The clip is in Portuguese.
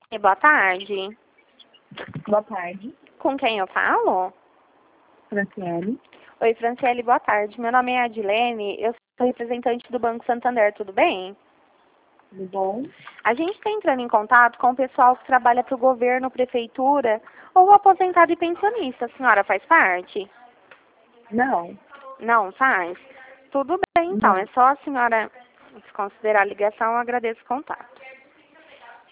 Boa tarde. Boa tarde, Com quem eu falo? Franciele. Oi, Franciele, boa tarde. Meu nome é Adilene, eu sou representante do Banco Santander, tudo bem? Tudo bom? A gente está entrando em contato com o pessoal que trabalha para o governo, prefeitura ou aposentado e pensionista. A senhora faz parte? Não. Não faz? Tudo bem, então. Não. É só a senhora considerar a ligação, eu agradeço o contato.